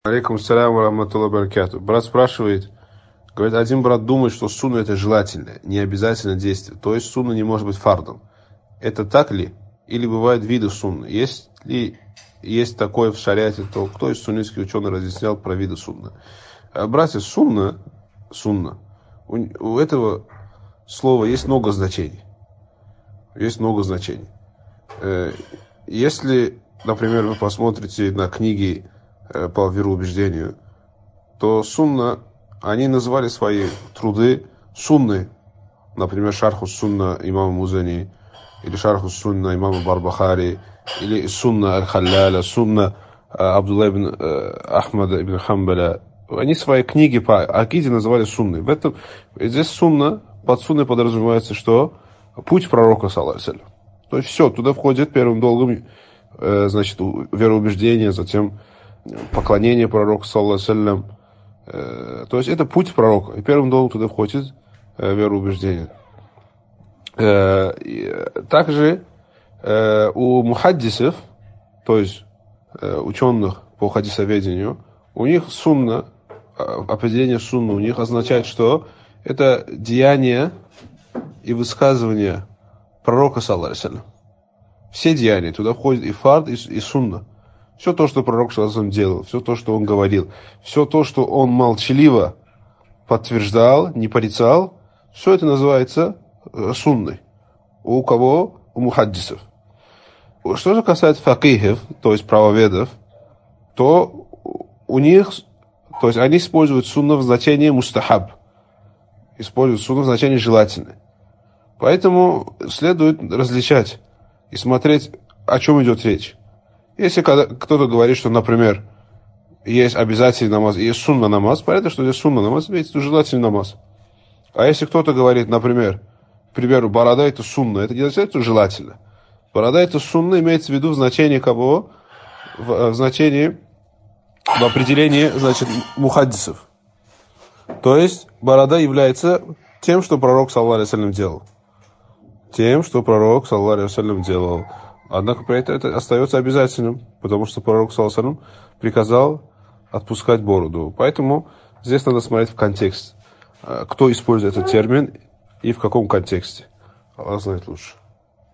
Алейкум салям ва рахматуллахи ва баракату. Брат спрашивает, говорит, один брат думает, что сунна это желательное, не обязательно действие. То есть сунна не может быть фардом. Это так ли? Или бывают виды сунны? Если есть такое в шариате, то кто из суннитских ученых разъяснял про виды сунны? Братья, сунна, у этого слова есть много значений. Есть много значений. Если, например, вы посмотрите на книги по вероубеждению, то сунна, они называли свои труды сунны, например, шарху сунна имама Музани, или шарху сунна имама Барбахари, или сунна аль-Халляля, сунна Абдулла ибн Ахмада ибн Хамбаля. Они свои книги по акиде называли сунной. Здесь сунна, под сунной подразумевается, что путь пророка, саллаллаху алейхи ва саллям. То есть все, туда входит первым долгом, значит, вероубеждение, затем поклонение пророку, саллаллаху алейхи ва саллям. То есть это путь пророка. И первым долгом туда входит вероубеждение. Также у мухаддисов, то есть ученых по хадисоведению, у них сунна, определение сунны у них означает, что это деяние и высказывание пророка, саллаллаху алейхи ва саллям. Все деяния, туда входит и фард, и сунна. Все то, что пророк, саллаллаху алейхи ва саллям, делал, все то, что он говорил, все то, что он молчаливо подтверждал, не порицал, все это называется сунной. У кого? У мухаддисов. Что же касается факихов, то есть правоведов, то у них, то есть они используют сунна в значении мустахаб, используют сунна в значении желательный. Поэтому следует различать и смотреть, о чем идет речь. Если кто-то говорит, что, например, есть обязательный намаз, и есть сунна намаз, понятно, что здесь сунна намаз, имеется в виду желательный намаз. А если кто-то говорит, например, к примеру, борода это сунна, это не означает, что желательно. Борода это сунна имеется в виду в значении кого? В значении, в определении, значит, мухаддисов. То есть борода является тем, что пророк, саллаллаху алейхи ва саллям, делал. Тем, что пророк, саллаллаху алейхи ва саллям, делал. Однако при этом это остается обязательным, потому что пророк, саллаллаху алейхи ва саллям, приказал отпускать бороду. Поэтому здесь надо смотреть в контекст, кто использует этот термин и в каком контексте. Аллах знает лучше.